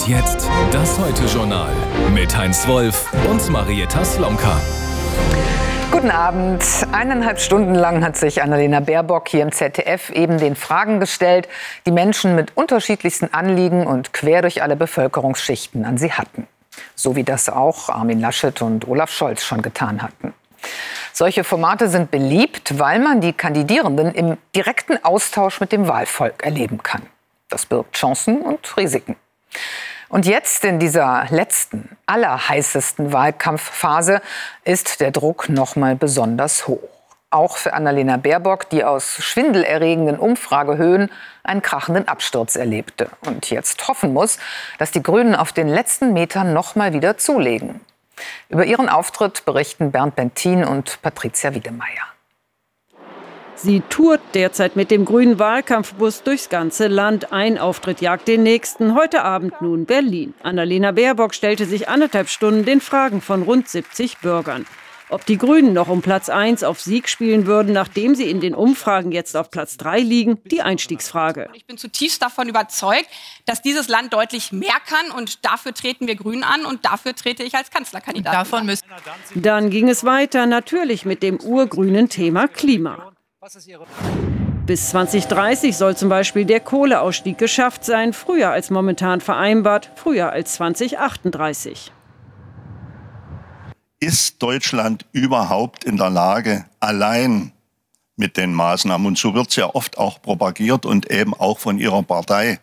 jetzt das Heute-Journal mit Heinz Wolf und Marietta Slomka. Guten Abend. 1,5 Stunden lang hat sich Annalena Baerbock hier im ZDF eben den Fragen gestellt, die Menschen mit unterschiedlichsten Anliegen und quer durch alle Bevölkerungsschichten an sie hatten. So wie das auch Armin Laschet und Olaf Scholz schon getan hatten. Solche Formate sind beliebt, weil man die Kandidierenden im direkten Austausch mit dem Wahlvolk erleben kann. Das birgt Chancen und Risiken. Und jetzt in dieser letzten, allerheißesten Wahlkampfphase ist der Druck noch mal besonders hoch. Auch für Annalena Baerbock, die aus schwindelerregenden Umfragehöhen einen krachenden Absturz erlebte und jetzt hoffen muss, dass die Grünen auf den letzten Metern noch mal wieder zulegen. Über ihren Auftritt berichten Bernd Bentin und Patricia Wiedemeyer. Sie tourt derzeit mit dem grünen Wahlkampfbus durchs ganze Land. Ein Auftritt jagt den nächsten. Heute Abend nun Berlin. Annalena Baerbock stellte sich 1,5 Stunden den Fragen von rund 70 Bürgern. Ob die Grünen noch um Platz 1 auf Sieg spielen würden, nachdem sie in den Umfragen jetzt auf Platz 3 liegen, die Einstiegsfrage. Ich bin zutiefst davon überzeugt, dass dieses Land deutlich mehr kann. Und dafür treten wir Grünen an und dafür trete ich als Kanzlerkandidat an. Dann ging es weiter, natürlich mit dem urgrünen Thema Klima. Bis 2030 soll zum Beispiel der Kohleausstieg geschafft sein, früher als momentan vereinbart, früher als 2038. Ist Deutschland überhaupt in der Lage, allein mit den Maßnahmen, und so wird es ja oft auch propagiert und eben auch von Ihrer Partei,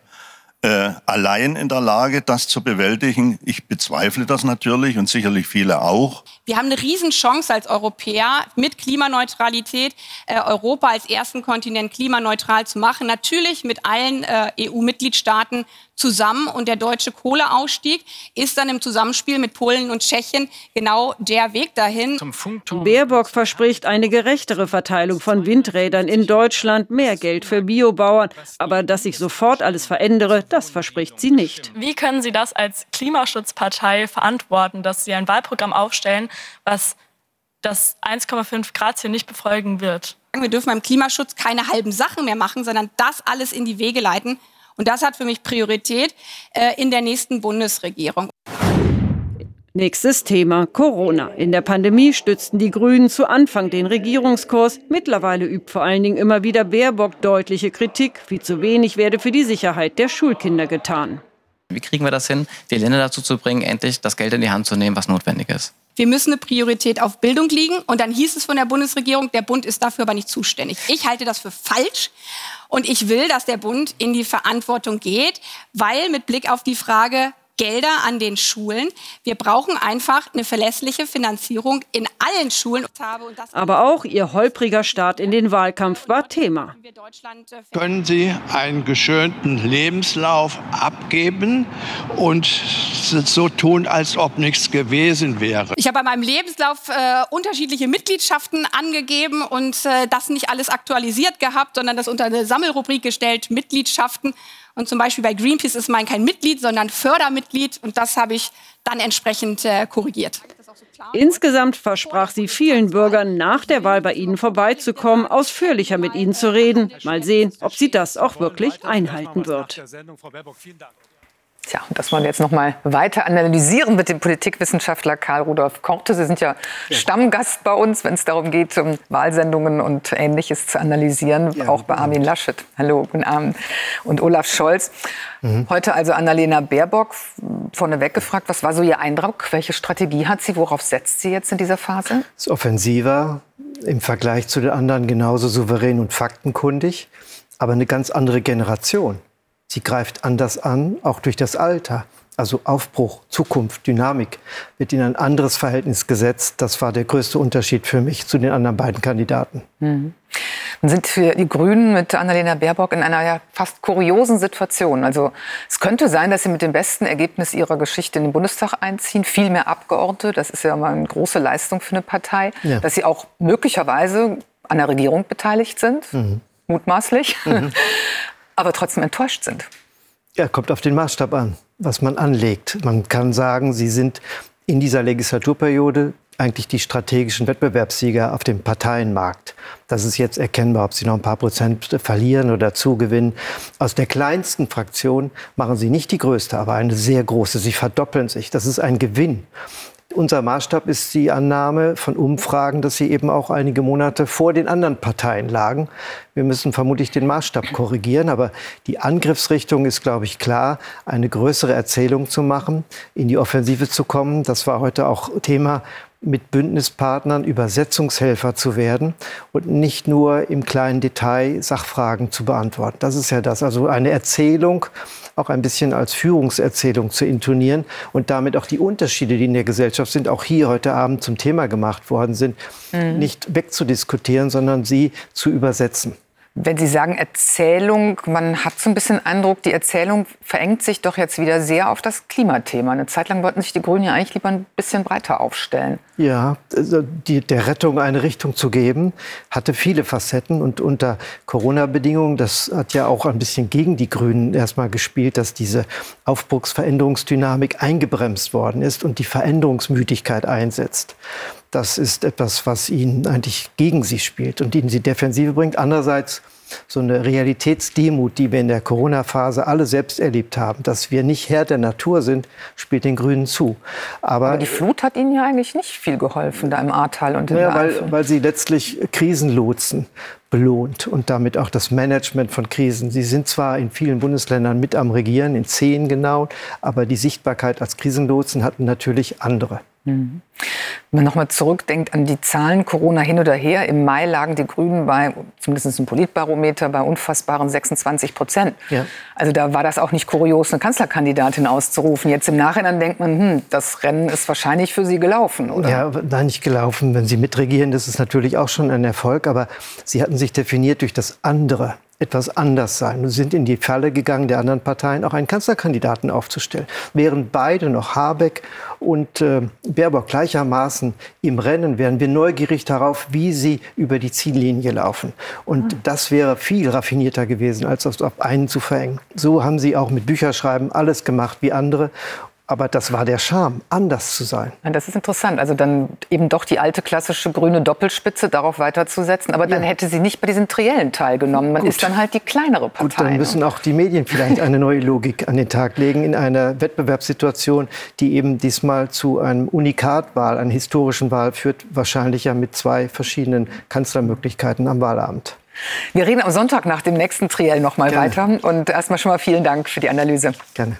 allein in der Lage, das zu bewältigen? Ich bezweifle das natürlich und sicherlich viele auch. Wir haben eine Riesenchance als Europäer mit Klimaneutralität, Europa als ersten Kontinent klimaneutral zu machen. Natürlich mit allen EU-Mitgliedstaaten zusammen. Und der deutsche Kohleausstieg ist dann im Zusammenspiel mit Polen und Tschechien genau der Weg dahin. Baerbock verspricht eine gerechtere Verteilung von Windrädern in Deutschland, mehr Geld für Biobauern. Aber dass sich sofort alles verändere, das verspricht sie nicht. Wie können Sie das als Klimaschutzpartei verantworten, dass Sie ein Wahlprogramm aufstellen, was das 1,5 Grad Ziel nicht befolgen wird? Wir dürfen beim Klimaschutz keine halben Sachen mehr machen, sondern das alles in die Wege leiten. Und das hat für mich Priorität in der nächsten Bundesregierung. Nächstes Thema: Corona. In der Pandemie stützten die Grünen zu Anfang den Regierungskurs. Mittlerweile übt vor allen Dingen immer wieder Baerbock deutliche Kritik, wie zu wenig werde für die Sicherheit der Schulkinder getan. Wie kriegen wir das hin, die Länder dazu zu bringen, endlich das Geld in die Hand zu nehmen, was notwendig ist? Wir müssen eine Priorität auf Bildung legen. Und dann hieß es von der Bundesregierung, der Bund ist dafür aber nicht zuständig. Ich halte das für falsch. Und ich will, dass der Bund in die Verantwortung geht, weil mit Blick auf die Frage Gelder an den Schulen, wir brauchen einfach eine verlässliche Finanzierung in allen Schulen. Aber auch ihr holpriger Start in den Wahlkampf war Thema. Können Sie einen geschönten Lebenslauf abgeben und so tun, als ob nichts gewesen wäre? Ich habe bei meinem Lebenslauf unterschiedliche Mitgliedschaften angegeben und das nicht alles aktualisiert gehabt, sondern das unter eine Sammelrubrik gestellt, Mitgliedschaften. Und zum Beispiel bei Greenpeace ist mein kein Mitglied, sondern Fördermitglied. Und das habe ich dann entsprechend korrigiert. Insgesamt versprach sie vielen Bürgern, nach der Wahl bei ihnen vorbeizukommen, ausführlicher mit ihnen zu reden. Mal sehen, ob sie das auch wirklich einhalten wird. Tja, und das wollen wir jetzt noch mal weiter analysieren mit dem Politikwissenschaftler Karl Rudolf Korte. Sie sind ja Stammgast bei uns, wenn es darum geht, um Wahlsendungen und Ähnliches zu analysieren, ja, auch bei Armin Laschet. Hallo, guten Abend. Und Olaf Scholz. Heute also Annalena Baerbock. Vorneweg gefragt, was war so Ihr Eindruck? Welche Strategie hat sie? Worauf setzt sie jetzt in dieser Phase? Ist offensiver, im Vergleich zu den anderen genauso souverän und faktenkundig, aber eine ganz andere Generation. Sie greift anders an, auch durch das Alter. Also Aufbruch, Zukunft, Dynamik wird in ein anderes Verhältnis gesetzt. Das war der größte Unterschied für mich zu den anderen beiden Kandidaten. Nun sind die Grünen mit Annalena Baerbock in einer ja fast kuriosen Situation. Also es könnte sein, dass sie mit dem besten Ergebnis ihrer Geschichte in den Bundestag einziehen. Viel mehr Abgeordnete, das ist ja mal eine große Leistung für eine Partei. Ja. Dass sie auch möglicherweise an der Regierung beteiligt sind, mutmaßlich. Aber trotzdem enttäuscht sind. Ja, kommt auf den Maßstab an, was man anlegt. Man kann sagen, sie sind in dieser Legislaturperiode eigentlich die strategischen Wettbewerbssieger auf dem Parteienmarkt. Das ist jetzt erkennbar, ob sie noch ein paar Prozent verlieren oder zugewinnen. Aus der kleinsten Fraktion machen sie nicht die größte, aber eine sehr große. Sie verdoppeln sich. Das ist ein Gewinn. Unser Maßstab ist die Annahme von Umfragen, dass sie eben auch einige Monate vor den anderen Parteien lagen. Wir müssen vermutlich den Maßstab korrigieren, aber die Angriffsrichtung ist, glaube ich, klar, eine größere Erzählung zu machen, in die Offensive zu kommen. Das war heute auch Thema, mit Bündnispartnern Übersetzungshelfer zu werden und nicht nur im kleinen Detail Sachfragen zu beantworten. Das ist ja das, also eine Erzählung auch ein bisschen als Führungserzählung zu intonieren und damit auch die Unterschiede, die in der Gesellschaft sind, auch hier heute Abend zum Thema gemacht worden sind, nicht wegzudiskutieren, sondern sie zu übersetzen. Wenn Sie sagen Erzählung, man hat so ein bisschen den Eindruck, die Erzählung verengt sich doch jetzt wieder sehr auf das Klimathema. Eine Zeit lang wollten sich die Grünen ja eigentlich lieber ein bisschen breiter aufstellen. Ja, der Rettung eine Richtung zu geben, hatte viele Facetten. Und unter Corona-Bedingungen, das hat ja auch ein bisschen gegen die Grünen erstmal gespielt, dass diese Aufbruchsveränderungsdynamik eingebremst worden ist und die Veränderungsmüdigkeit einsetzt. Das ist etwas, was ihnen eigentlich gegen sie spielt und ihnen sie Defensive bringt. Andererseits so eine Realitätsdemut, die wir in der Corona-Phase alle selbst erlebt haben, dass wir nicht Herr der Natur sind, spielt den Grünen zu. Aber die Flut hat ihnen ja eigentlich nicht viel geholfen, da im Ahrtal und in der Eifel. Weil sie letztlich Krisenlotsen belohnt und damit auch das Management von Krisen. Sie sind zwar in vielen Bundesländern mit am Regieren, in 10 genau, aber die Sichtbarkeit als Krisenlotsen hatten natürlich andere. Wenn man noch mal zurückdenkt an die Zahlen, Corona hin oder her, im Mai lagen die Grünen bei, zumindest im Politbarometer, bei unfassbaren 26%. Ja. Also da war das auch nicht kurios, eine Kanzlerkandidatin auszurufen. Jetzt im Nachhinein denkt man, das Rennen ist wahrscheinlich für Sie gelaufen, oder? Ja, nein, nicht gelaufen. Wenn Sie mitregieren, das ist natürlich auch schon ein Erfolg. Aber Sie hatten sich definiert durch das andere. Etwas anders sein. Wir sind in die Falle gegangen, der anderen Parteien auch einen Kanzlerkandidaten aufzustellen. Während beide noch Habeck und Baerbock gleichermaßen im Rennen wären, wir neugierig darauf, wie sie über die Ziellinie laufen. Und das wäre viel raffinierter gewesen, als auf einen zu verengen. So haben sie auch mit Bücherschreiben alles gemacht wie andere. Aber das war der Charme, anders zu sein. Das ist interessant. Also dann eben doch die alte klassische grüne Doppelspitze darauf weiterzusetzen. Aber dann hätte sie nicht bei diesen Triellen teilgenommen. Man ist dann halt die kleinere Partei. Gut, dann müssen auch die Medien vielleicht eine neue Logik an den Tag legen in einer Wettbewerbssituation, die eben diesmal zu einem Unikatwahl, einer historischen Wahl führt. Wahrscheinlich ja mit 2 verschiedenen Kanzlermöglichkeiten am Wahlabend. Wir reden am Sonntag nach dem nächsten Triell noch mal weiter. Und erstmal schon mal vielen Dank für die Analyse. Gerne.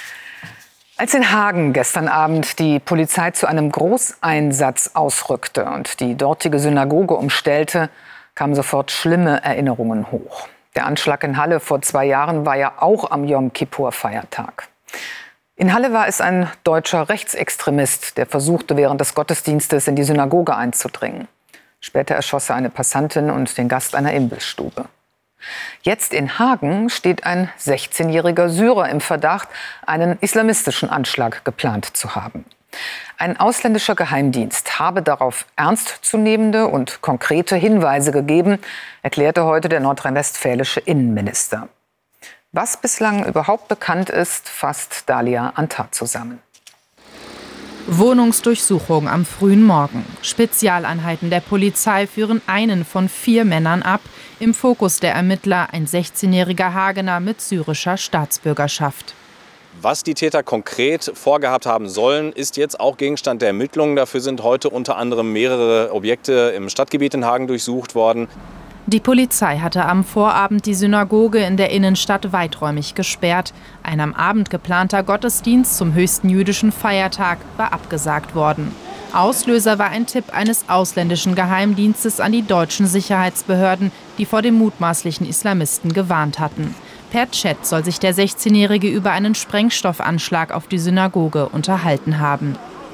Als in Hagen gestern Abend die Polizei zu einem Großeinsatz ausrückte und die dortige Synagoge umstellte, kamen sofort schlimme Erinnerungen hoch. Der Anschlag in Halle vor 2 Jahren war ja auch am Jom-Kippur-Feiertag. In Halle war es ein deutscher Rechtsextremist, der versuchte, während des Gottesdienstes in die Synagoge einzudringen. Später erschoss er eine Passantin und den Gast einer Imbissstube. Jetzt in Hagen steht ein 16-jähriger Syrer im Verdacht, einen islamistischen Anschlag geplant zu haben. Ein ausländischer Geheimdienst habe darauf ernstzunehmende und konkrete Hinweise gegeben, erklärte heute der nordrhein-westfälische Innenminister. Was bislang überhaupt bekannt ist, fasst Dalia Antar zusammen. Wohnungsdurchsuchung am frühen Morgen. Spezialeinheiten der Polizei führen einen von 4 Männern ab. Im Fokus der Ermittler ein 16-jähriger Hagener mit syrischer Staatsbürgerschaft. Was die Täter konkret vorgehabt haben sollen, ist jetzt auch Gegenstand der Ermittlungen. Dafür sind heute unter anderem mehrere Objekte im Stadtgebiet in Hagen durchsucht worden. Die Polizei hatte am Vorabend die Synagoge in der Innenstadt weiträumig gesperrt. Ein am Abend geplanter Gottesdienst zum höchsten jüdischen Feiertag war abgesagt worden. Auslöser war ein Tipp eines ausländischen Geheimdienstes an die deutschen Sicherheitsbehörden, die vor dem mutmaßlichen Islamisten gewarnt hatten. Per Chat soll sich der 16-Jährige über einen Sprengstoffanschlag auf die Synagoge unterhalten haben.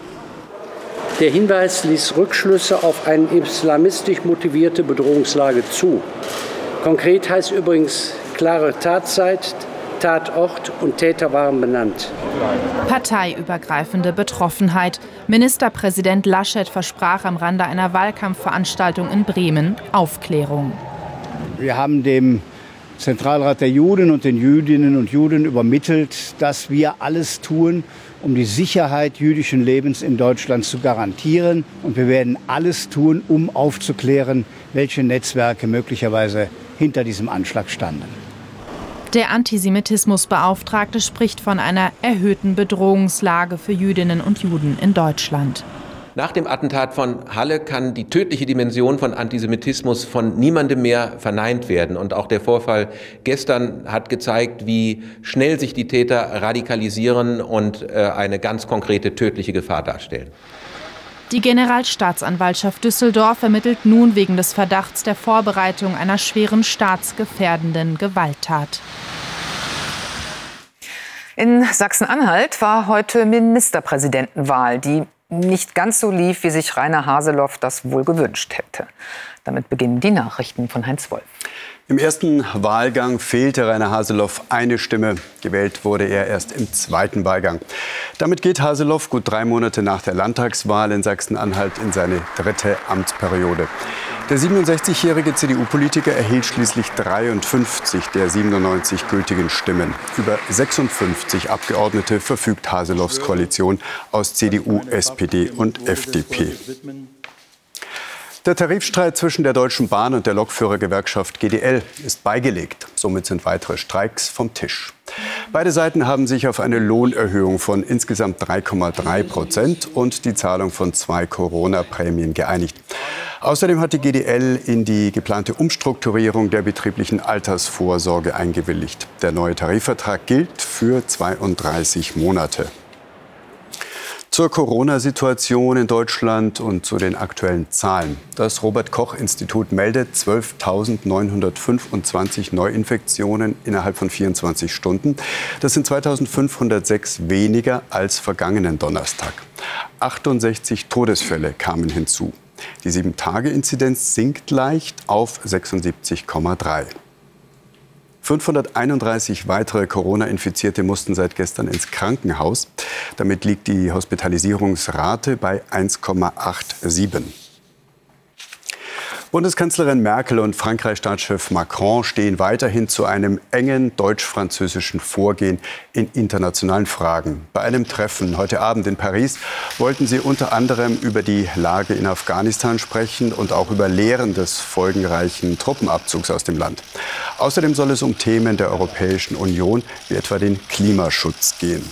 Der Hinweis ließ Rückschlüsse auf eine islamistisch motivierte Bedrohungslage zu. Konkret heißt übrigens klare Tatzeit, Tatort und Täter waren benannt. Parteiübergreifende Betroffenheit. Ministerpräsident Laschet versprach am Rande einer Wahlkampfveranstaltung in Bremen Aufklärung. Wir haben dem Zentralrat der Juden und den Jüdinnen und Juden übermittelt, dass wir alles tun, um die Sicherheit jüdischen Lebens in Deutschland zu garantieren. Und wir werden alles tun, um aufzuklären, welche Netzwerke möglicherweise hinter diesem Anschlag standen. Der Antisemitismusbeauftragte spricht von einer erhöhten Bedrohungslage für Jüdinnen und Juden in Deutschland. Nach dem Attentat von Halle kann die tödliche Dimension von Antisemitismus von niemandem mehr verneint werden. Und auch der Vorfall gestern hat gezeigt, wie schnell sich die Täter radikalisieren und eine ganz konkrete tödliche Gefahr darstellen. Die Generalstaatsanwaltschaft Düsseldorf ermittelt nun wegen des Verdachts der Vorbereitung einer schweren staatsgefährdenden Gewalttat. In Sachsen-Anhalt war heute Ministerpräsidentenwahl, die nicht ganz so lief, wie sich Rainer Haseloff das wohl gewünscht hätte. Damit beginnen die Nachrichten von Heinz Wolf. Im ersten Wahlgang fehlte Rainer Haseloff eine Stimme. Gewählt wurde er erst im zweiten Wahlgang. Damit geht Haseloff gut 3 Monate nach der Landtagswahl in Sachsen-Anhalt in seine 3. Amtsperiode. Der 67-jährige CDU-Politiker erhielt schließlich 53 der 97 gültigen Stimmen. Über 56 Abgeordnete verfügt Haseloffs Koalition aus CDU, SPD und FDP. Der Tarifstreit zwischen der Deutschen Bahn und der Lokführergewerkschaft GDL ist beigelegt. Somit sind weitere Streiks vom Tisch. Beide Seiten haben sich auf eine Lohnerhöhung von insgesamt 3,3% und die Zahlung von 2 Corona-Prämien geeinigt. Außerdem hat die GDL in die geplante Umstrukturierung der betrieblichen Altersvorsorge eingewilligt. Der neue Tarifvertrag gilt für 32 Monate. Zur Corona-Situation in Deutschland und zu den aktuellen Zahlen. Das Robert-Koch-Institut meldet 12.925 Neuinfektionen innerhalb von 24 Stunden. Das sind 2.506 weniger als vergangenen Donnerstag. 68 Todesfälle kamen hinzu. Die 7-Tage-Inzidenz sinkt leicht auf 76,3. 531 weitere Corona-Infizierte mussten seit gestern ins Krankenhaus. Damit liegt die Hospitalisierungsrate bei 1,87. Bundeskanzlerin Merkel und Frankreichs-Staatschef Macron stehen weiterhin zu einem engen deutsch-französischen Vorgehen in internationalen Fragen. Bei einem Treffen heute Abend in Paris wollten sie unter anderem über die Lage in Afghanistan sprechen und auch über Lehren des folgenreichen Truppenabzugs aus dem Land. Außerdem soll es um Themen der Europäischen Union, wie etwa den Klimaschutz, gehen.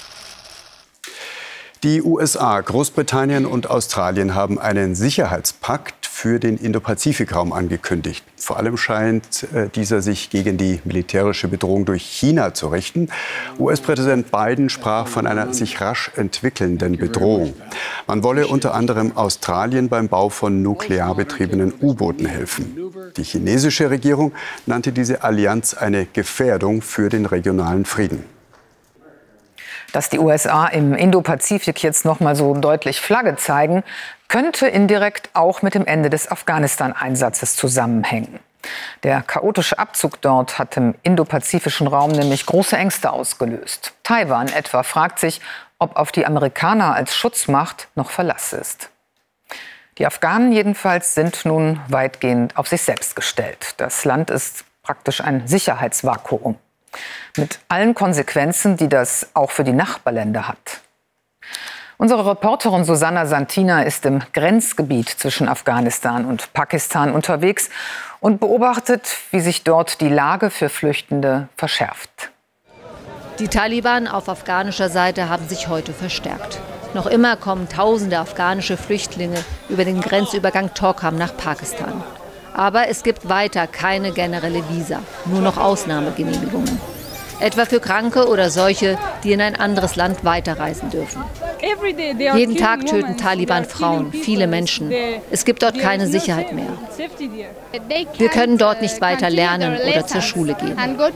Die USA, Großbritannien und Australien haben einen Sicherheitspakt für den Indo-Pazifik-Raum angekündigt. Vor allem scheint dieser sich gegen die militärische Bedrohung durch China zu richten. US-Präsident Biden sprach von einer sich rasch entwickelnden Bedrohung. Man wolle unter anderem Australien beim Bau von nuklear betriebenen U-Booten helfen. Die chinesische Regierung nannte diese Allianz eine Gefährdung für den regionalen Frieden. Dass die USA im Indo-Pazifik jetzt noch mal so deutlich Flagge zeigen, könnte indirekt auch mit dem Ende des Afghanistan-Einsatzes zusammenhängen. Der chaotische Abzug dort hat im indopazifischen Raum nämlich große Ängste ausgelöst. Taiwan etwa fragt sich, ob auf die Amerikaner als Schutzmacht noch Verlass ist. Die Afghanen jedenfalls sind nun weitgehend auf sich selbst gestellt. Das Land ist praktisch ein Sicherheitsvakuum. Mit allen Konsequenzen, die das auch für die Nachbarländer hat. Unsere Reporterin Susanna Santina ist im Grenzgebiet zwischen Afghanistan und Pakistan unterwegs und beobachtet, wie sich dort die Lage für Flüchtende verschärft. Die Taliban auf afghanischer Seite haben sich heute verstärkt. Noch immer kommen tausende afghanische Flüchtlinge über den Grenzübergang Torkham nach Pakistan. Aber es gibt weiter keine generelle Visa, nur noch Ausnahmegenehmigungen. Etwa für Kranke oder solche, die in ein anderes Land weiterreisen dürfen. Jeden Tag töten Taliban Frauen, viele Menschen. Es gibt dort keine Sicherheit mehr. Wir können dort nicht weiter lernen oder zur Schule gehen.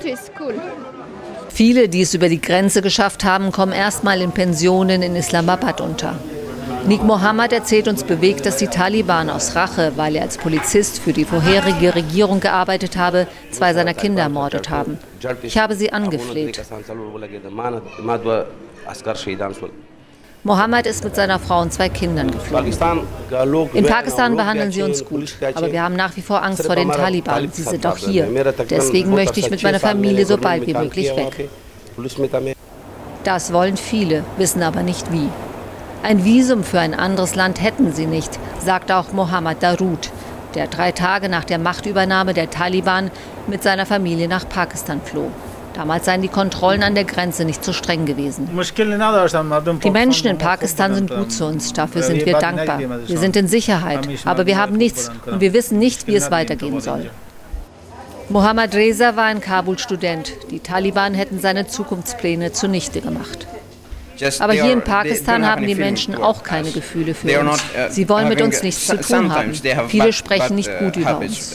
Viele, die es über die Grenze geschafft haben, kommen erstmal in Pensionen in Islamabad unter. Nik Mohammed erzählt uns bewegt, dass die Taliban aus Rache, weil er als Polizist für die vorherige Regierung gearbeitet habe, 2 seiner Kinder ermordet haben. Ich habe sie angefleht. Mohammed ist mit seiner Frau und 2 Kindern geflohen. In Pakistan behandeln sie uns gut, aber wir haben nach wie vor Angst vor den Taliban. Sie sind auch hier. Deswegen möchte ich mit meiner Familie so bald wie möglich weg. Das wollen viele, wissen aber nicht wie. Ein Visum für ein anderes Land hätten sie nicht, sagt auch Mohammad Darood, der 3 Tage nach der Machtübernahme der Taliban mit seiner Familie nach Pakistan floh. Damals seien die Kontrollen an der Grenze nicht so streng gewesen. Die Menschen in Pakistan sind gut zu uns, dafür sind wir dankbar. Wir sind in Sicherheit, aber wir haben nichts und wir wissen nicht, wie es weitergehen soll. Mohammad Reza war ein Kabul-Student. Die Taliban hätten seine Zukunftspläne zunichte gemacht. Aber hier in Pakistan haben die Menschen auch keine Gefühle für uns. Sie wollen mit uns nichts zu tun haben. Viele sprechen nicht gut über uns.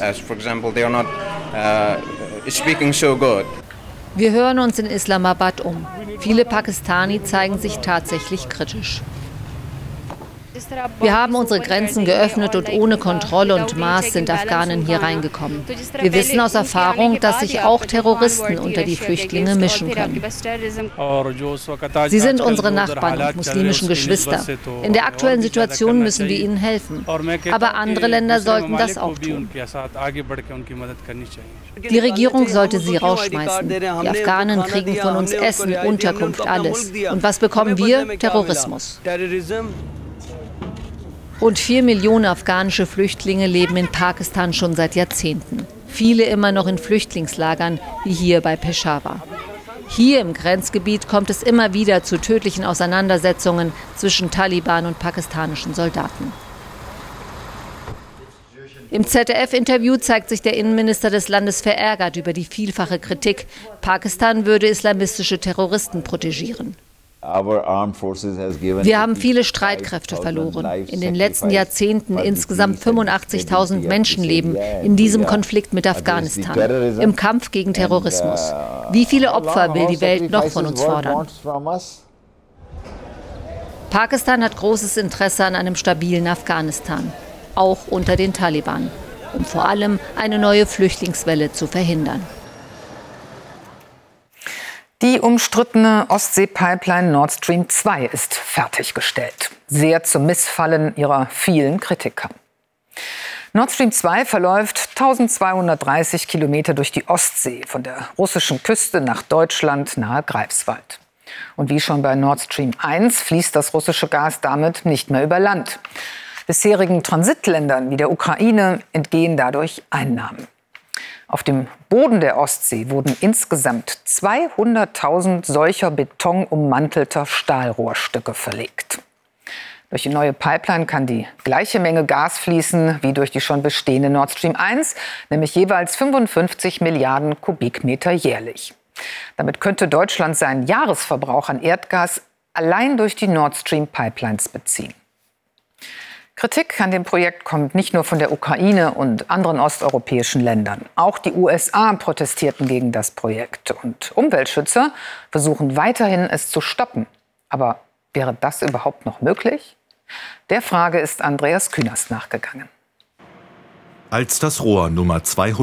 Wir hören uns in Islamabad um. Viele Pakistani zeigen sich tatsächlich kritisch. Wir haben unsere Grenzen geöffnet und ohne Kontrolle und Maß sind Afghanen hier reingekommen. Wir wissen aus Erfahrung, dass sich auch Terroristen unter die Flüchtlinge mischen können. Sie sind unsere Nachbarn und muslimischen Geschwister. In der aktuellen Situation müssen wir ihnen helfen. Aber andere Länder sollten das auch tun. Die Regierung sollte sie rausschmeißen. Die Afghanen kriegen von uns Essen, Unterkunft, alles. Und was bekommen wir? Terrorismus. Rund 4 Millionen afghanische Flüchtlinge leben in Pakistan schon seit Jahrzehnten. Viele immer noch in Flüchtlingslagern, wie hier bei Peshawar. Hier im Grenzgebiet kommt es immer wieder zu tödlichen Auseinandersetzungen zwischen Taliban und pakistanischen Soldaten. Im ZDF-Interview zeigt sich der Innenminister des Landes verärgert über die vielfache Kritik, Pakistan würde islamistische Terroristen protegieren. Wir haben viele Streitkräfte verloren. In den letzten Jahrzehnten insgesamt 85.000 Menschenleben in diesem Konflikt mit Afghanistan, im Kampf gegen Terrorismus. Wie viele Opfer will die Welt noch von uns fordern? Pakistan hat großes Interesse an einem stabilen Afghanistan, auch unter den Taliban, um vor allem eine neue Flüchtlingswelle zu verhindern. Die umstrittene Ostsee-Pipeline Nord Stream 2 ist fertiggestellt. Sehr zum Missfallen ihrer vielen Kritiker. Nord Stream 2 verläuft 1230 Kilometer durch die Ostsee, von der russischen Küste nach Deutschland nahe Greifswald. Und wie schon bei Nord Stream 1 fließt das russische Gas damit nicht mehr über Land. Bisherigen Transitländern wie der Ukraine entgehen dadurch Einnahmen. Auf dem Boden der Ostsee wurden insgesamt 200.000 solcher betonummantelter Stahlrohrstücke verlegt. Durch die neue Pipeline kann die gleiche Menge Gas fließen wie durch die schon bestehende Nord Stream 1, nämlich jeweils 55 Milliarden Kubikmeter jährlich. Damit könnte Deutschland seinen Jahresverbrauch an Erdgas allein durch die Nord Stream Pipelines beziehen. Kritik an dem Projekt kommt nicht nur von der Ukraine und anderen osteuropäischen Ländern. Auch die USA protestierten gegen das Projekt. Und Umweltschützer versuchen weiterhin, es zu stoppen. Aber wäre das überhaupt noch möglich? Der Frage ist Andreas Künast nachgegangen. Als das Rohr Nummer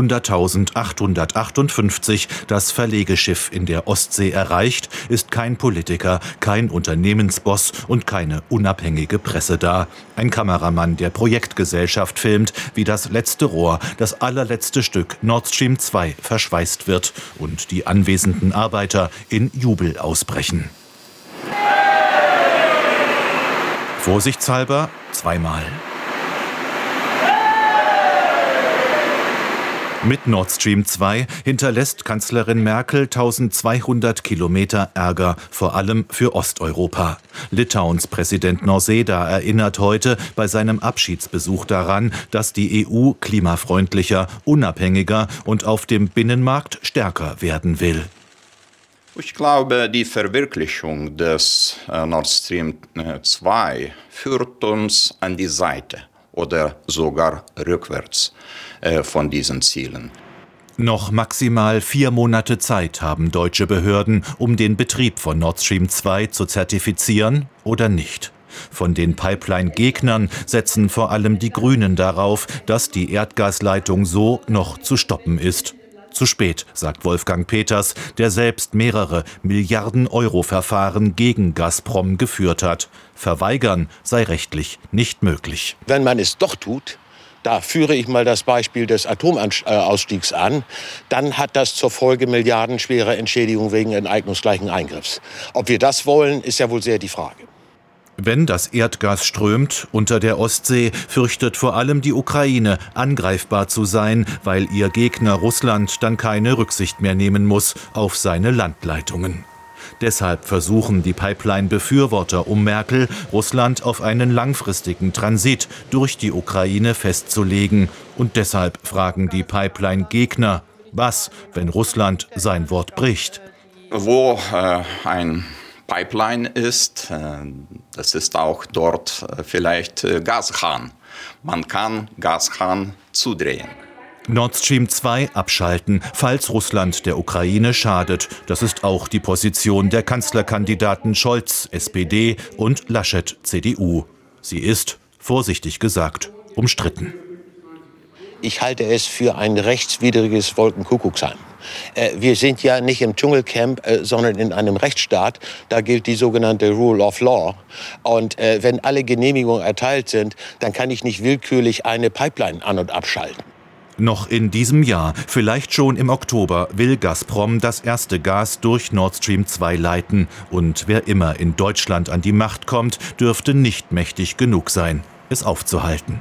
200.858 das Verlegeschiff in der Ostsee erreicht, ist kein Politiker, kein Unternehmensboss und keine unabhängige Presse da. Ein Kameramann der Projektgesellschaft filmt, wie das letzte Rohr, das allerletzte Stück Nord Stream 2 verschweißt wird und die anwesenden Arbeiter in Jubel ausbrechen. Vorsichtshalber zweimal. Mit Nord Stream 2 hinterlässt Kanzlerin Merkel 1200 Kilometer Ärger, vor allem für Osteuropa. Litauens Präsident Nausėda erinnert heute bei seinem Abschiedsbesuch daran, dass die EU klimafreundlicher, unabhängiger und auf dem Binnenmarkt stärker werden will. Ich glaube, die Verwirklichung des Nord Stream 2 führt uns an die Seite oder sogar rückwärts von diesen Zielen. Noch maximal 4 Monate Zeit haben deutsche Behörden, um den Betrieb von Nord Stream 2 zu zertifizieren oder nicht. Von den Pipeline-Gegnern setzen vor allem die Grünen darauf, dass die Erdgasleitung so noch zu stoppen ist. Zu spät, sagt Wolfgang Peters, der selbst mehrere Milliarden-Euro-Verfahren gegen Gazprom geführt hat. Verweigern sei rechtlich nicht möglich. Wenn man es doch tut, da führe ich mal das Beispiel des Atomausstiegs an, dann hat das zur Folge milliardenschwere Entschädigung wegen enteignungsgleichen Eingriffs. Ob wir das wollen, ist ja wohl sehr die Frage. Wenn das Erdgas strömt unter der Ostsee, fürchtet vor allem die Ukraine, angreifbar zu sein, weil ihr Gegner Russland dann keine Rücksicht mehr nehmen muss auf seine Landleitungen. Deshalb versuchen die Pipeline-Befürworter um Merkel, Russland auf einen langfristigen Transit durch die Ukraine festzulegen. Und deshalb fragen die Pipeline-Gegner, was, wenn Russland sein Wort bricht? Wo ein Pipeline ist, das ist auch dort vielleicht Gashahn. Man kann Gashahn zudrehen. Nord Stream 2 abschalten, falls Russland der Ukraine schadet. Das ist auch die Position der Kanzlerkandidaten Scholz, SPD, und Laschet, CDU. Sie ist, vorsichtig gesagt, umstritten. Ich halte es für ein rechtswidriges Wolkenkuckucksheim. Wir sind ja nicht im Dschungelcamp, sondern in einem Rechtsstaat. Da gilt die sogenannte Rule of Law. Und wenn alle Genehmigungen erteilt sind, dann kann ich nicht willkürlich eine Pipeline an- und abschalten. Noch in diesem Jahr, vielleicht schon im Oktober, will Gazprom das erste Gas durch Nord Stream 2 leiten. Und wer immer in Deutschland an die Macht kommt, dürfte nicht mächtig genug sein, es aufzuhalten.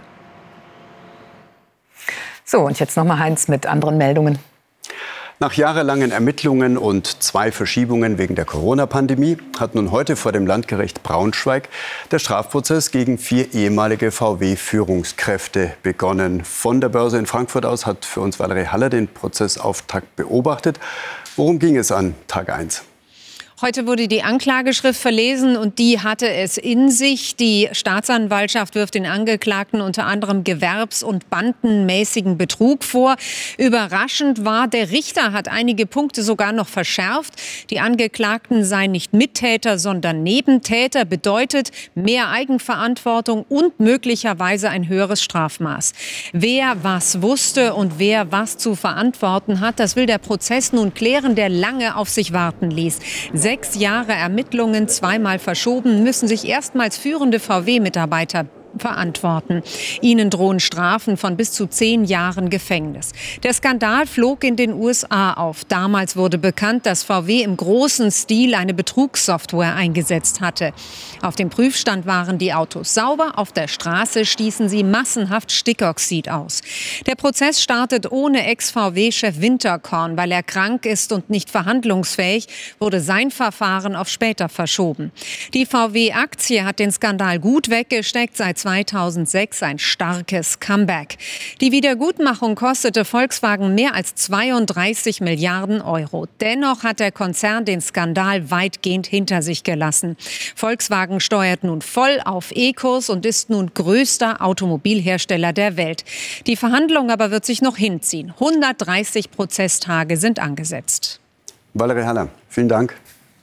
So, und jetzt nochmal Heinz mit anderen Meldungen. Nach jahrelangen Ermittlungen und 2 Verschiebungen wegen der Corona-Pandemie hat nun heute vor dem Landgericht Braunschweig der Strafprozess gegen 4 ehemalige VW-Führungskräfte begonnen. Von der Börse in Frankfurt aus hat für uns Valerie Haller den Prozessauftakt beobachtet. Worum ging es an Tag 1? Heute wurde die Anklageschrift verlesen und die hatte es in sich. Die Staatsanwaltschaft wirft den Angeklagten unter anderem gewerbs- und bandenmäßigen Betrug vor. Überraschend war, der Richter hat einige Punkte sogar noch verschärft. Die Angeklagten seien nicht Mittäter, sondern Nebentäter. Bedeutet mehr Eigenverantwortung und möglicherweise ein höheres Strafmaß. Wer was wusste und wer was zu verantworten hat, das will der Prozess nun klären, der lange auf sich warten ließ. 6 Jahre Ermittlungen, 2-mal verschoben, müssen sich erstmals führende VW-Mitarbeiter verantworten. Ihnen drohen Strafen von bis zu 10 Jahren Gefängnis. Der Skandal flog in den USA auf. Damals wurde bekannt, dass VW im großen Stil eine Betrugssoftware eingesetzt hatte. Auf dem Prüfstand waren die Autos sauber, auf der Straße stießen sie massenhaft Stickoxid aus. Der Prozess startet ohne Ex-VW-Chef Winterkorn. Weil er krank ist und nicht verhandlungsfähig, wurde sein Verfahren auf später verschoben. Die VW-Aktie hat den Skandal gut weggesteckt, seit 2006 ein starkes Comeback. Die Wiedergutmachung kostete Volkswagen mehr als 32 Milliarden Euro. Dennoch hat der Konzern den Skandal weitgehend hinter sich gelassen. Volkswagen steuert nun voll auf E-Kurs und ist nun größter Automobilhersteller der Welt. Die Verhandlung aber wird sich noch hinziehen. 130 Prozesstage sind angesetzt. Valerie Haller, vielen Dank.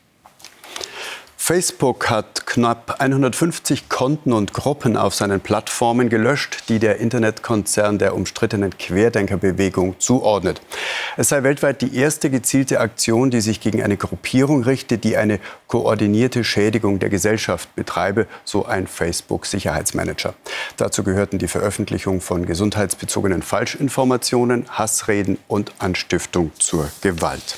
Facebook hat knapp 150 Konten und Gruppen auf seinen Plattformen gelöscht, die der Internetkonzern der umstrittenen Querdenkerbewegung zuordnet. Es sei weltweit die erste gezielte Aktion, die sich gegen eine Gruppierung richtet, die eine koordinierte Schädigung der Gesellschaft betreibe, so ein Facebook-Sicherheitsmanager. Dazu gehörten die Veröffentlichung von gesundheitsbezogenen Falschinformationen, Hassreden und Anstiftung zur Gewalt.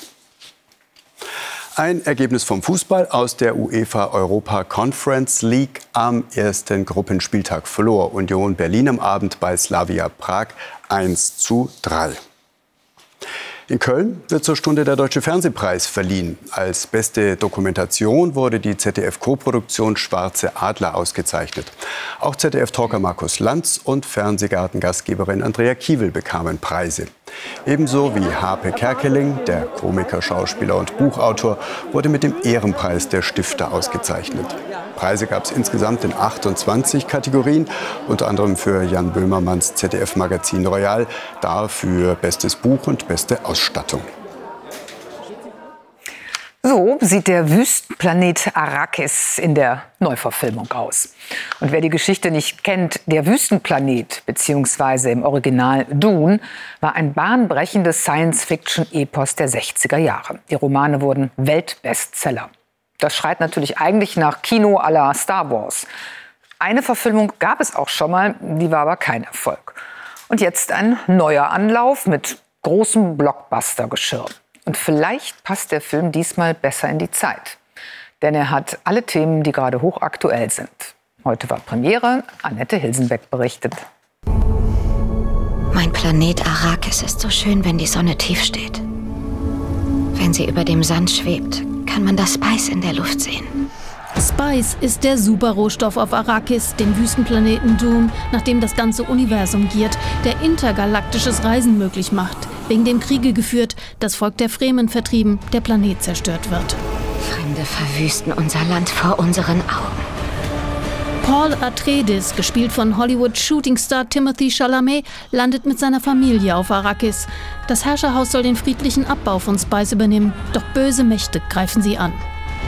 Ein Ergebnis vom Fußball aus der UEFA Europa Conference League. Am ersten Gruppenspieltag verlor Union Berlin am Abend bei Slavia Prag 1:3. In Köln wird zur Stunde der Deutsche Fernsehpreis verliehen. Als beste Dokumentation wurde die ZDF-Koproduktion Schwarze Adler ausgezeichnet. Auch ZDF-Talker Markus Lanz und Fernsehgarten-Gastgeberin Andrea Kiewel bekamen Preise. Ebenso wie Harpe Kerkeling, der Komiker, Schauspieler und Buchautor, wurde mit dem Ehrenpreis der Stifter ausgezeichnet. Preise gab es insgesamt in 28 Kategorien, unter anderem für Jan Böhmermanns ZDF-Magazin Royal, dafür bestes Buch und beste Ausstattung. So sieht der Wüstenplanet Arrakis in der Neuverfilmung aus. Und wer die Geschichte nicht kennt, der Wüstenplanet bzw. im Original Dune war ein bahnbrechendes Science-Fiction-Epos der 60er Jahre. Die Romane wurden Weltbestseller. Das schreit natürlich eigentlich nach Kino à la Star Wars. Eine Verfilmung gab es auch schon mal, die war aber kein Erfolg. Und jetzt ein neuer Anlauf mit großem Blockbuster-Geschirr. Und vielleicht passt der Film diesmal besser in die Zeit. Denn er hat alle Themen, die gerade hochaktuell sind. Heute war Premiere, Annette Hilsenbeck berichtet. Mein Planet Arrakis ist so schön, wenn die Sonne tief steht. Wenn sie über dem Sand schwebt, kann man das Spice in der Luft sehen. Spice ist der Superrohstoff auf Arrakis, dem Wüstenplaneten Dune, nach dem das ganze Universum giert, der intergalaktisches Reisen möglich macht. Wegen dem Kriege geführt, das Volk der Fremen vertrieben, der Planet zerstört wird. Fremde verwüsten unser Land vor unseren Augen. Paul Atreides, gespielt von Hollywood-Shootingstar Timothée Chalamet, landet mit seiner Familie auf Arrakis. Das Herrscherhaus soll den friedlichen Abbau von Spice übernehmen, doch böse Mächte greifen sie an.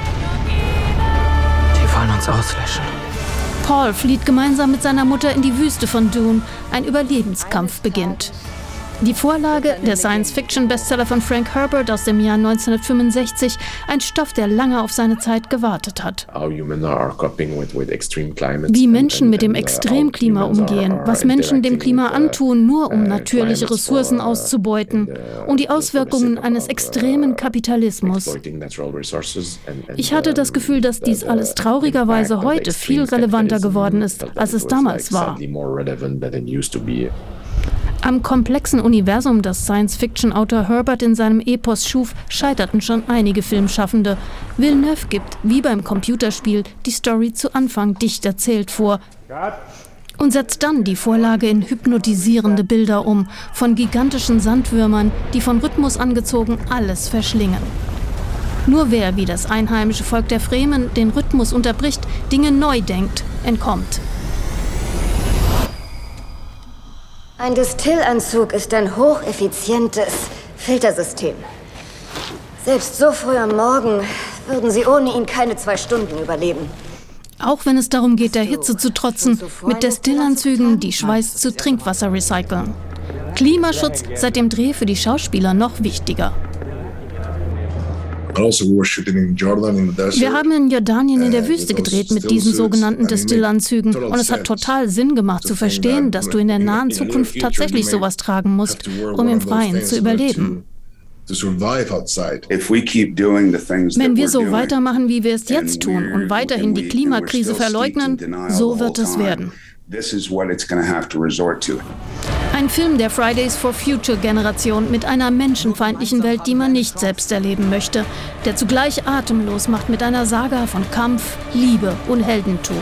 Die wollen uns auslöschen. Paul flieht gemeinsam mit seiner Mutter in die Wüste von Dune. Ein Überlebenskampf beginnt. Die Vorlage, der Science-Fiction-Bestseller von Frank Herbert aus dem Jahr 1965, ein Stoff, der lange auf seine Zeit gewartet hat. Wie Menschen mit dem Extremklima umgehen, was Menschen dem Klima antun, nur um natürliche Ressourcen auszubeuten und die Auswirkungen eines extremen Kapitalismus. Ich hatte das Gefühl, dass dies alles traurigerweise heute viel relevanter geworden ist, als es damals war. Am komplexen Universum, das Science-Fiction-Autor Herbert in seinem Epos schuf, scheiterten schon einige Filmschaffende. Villeneuve gibt, wie beim Computerspiel, die Story zu Anfang dicht erzählt vor und setzt dann die Vorlage in hypnotisierende Bilder um, von gigantischen Sandwürmern, die von Rhythmus angezogen alles verschlingen. Nur wer, wie das einheimische Volk der Fremen, den Rhythmus unterbricht, Dinge neu denkt, entkommt. Ein Distillanzug ist ein hocheffizientes Filtersystem. Selbst so früh am Morgen würden Sie ohne ihn keine 2 Stunden überleben. Auch wenn es darum geht, der Hitze zu trotzen, mit Destillanzügen, die Schweiß zu Trinkwasser recyceln. Klimaschutz seit dem Dreh für die Schauspieler noch wichtiger. Wir haben in Jordanien in der Wüste gedreht mit diesen sogenannten Destillanzügen. Und es hat total Sinn gemacht zu verstehen, dass du in der nahen Zukunft tatsächlich sowas tragen musst, um im Freien zu überleben. Wenn wir so weitermachen, wie wir es jetzt tun und weiterhin die Klimakrise verleugnen, so wird es werden. Ein Film der Fridays for Future Generation mit einer menschenfeindlichen Welt, die man nicht selbst erleben möchte, der zugleich atemlos macht mit einer Saga von Kampf, Liebe und Heldentum.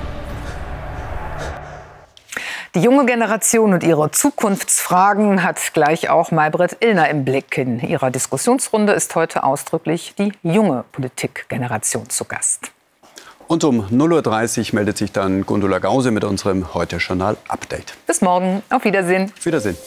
Die junge Generation und ihre Zukunftsfragen hat gleich auch Maybrit Illner im Blick. In ihrer Diskussionsrunde ist heute ausdrücklich die junge Politikgeneration zu Gast. Und um 0:30 Uhr meldet sich dann Gundula Gause mit unserem Heute-Journal-Update. Bis morgen. Auf Wiedersehen. Auf Wiedersehen.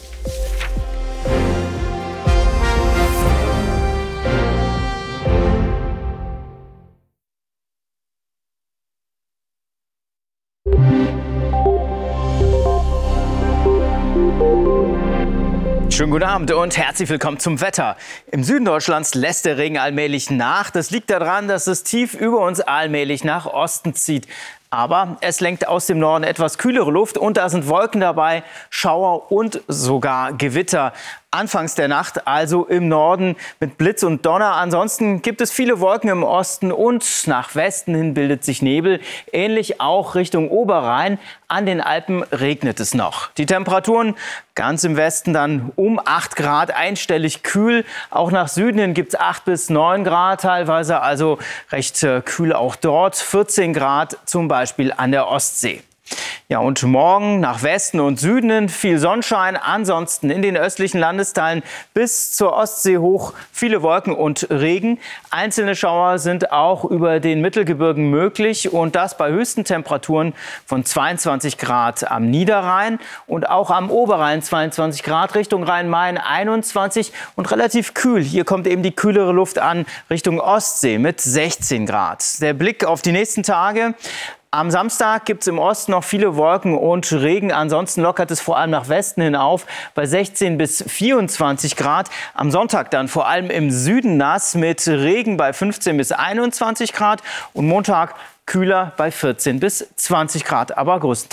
Schönen guten Abend und herzlich willkommen zum Wetter. Im Süden Deutschlands lässt der Regen allmählich nach. Das liegt daran, dass es tief über uns allmählich nach Osten zieht. Aber es lenkt aus dem Norden etwas kühlere Luft und da sind Wolken dabei, Schauer und sogar Gewitter. Anfangs der Nacht also im Norden mit Blitz und Donner. Ansonsten gibt es viele Wolken im Osten und nach Westen hin bildet sich Nebel. Ähnlich auch Richtung Oberrhein. An den Alpen regnet es noch. Die Temperaturen ganz im Westen dann um 8 Grad, einstellig kühl. Auch nach Süden hin gibt es 8 bis 9 Grad teilweise, also recht kühl auch dort. 14 Grad zum Beispiel an der Ostsee. Ja, und morgen nach Westen und Süden hin viel Sonnenschein. Ansonsten in den östlichen Landesteilen bis zur Ostsee hoch viele Wolken und Regen. Einzelne Schauer sind auch über den Mittelgebirgen möglich und das bei höchsten Temperaturen von 22 Grad am Niederrhein und auch am Oberrhein 22 Grad, Richtung Rhein-Main 21 und relativ kühl. Hier kommt eben die kühlere Luft an Richtung Ostsee mit 16 Grad. Der Blick auf die nächsten Tage. Am Samstag gibt es im Osten noch viele Wolken und Regen. Ansonsten lockert es vor allem nach Westen hin auf bei 16 bis 24 Grad. Am Sonntag dann vor allem im Süden nass mit Regen bei 15 bis 21 Grad. Und Montag kühler bei 14 bis 20 Grad, aber größtenteils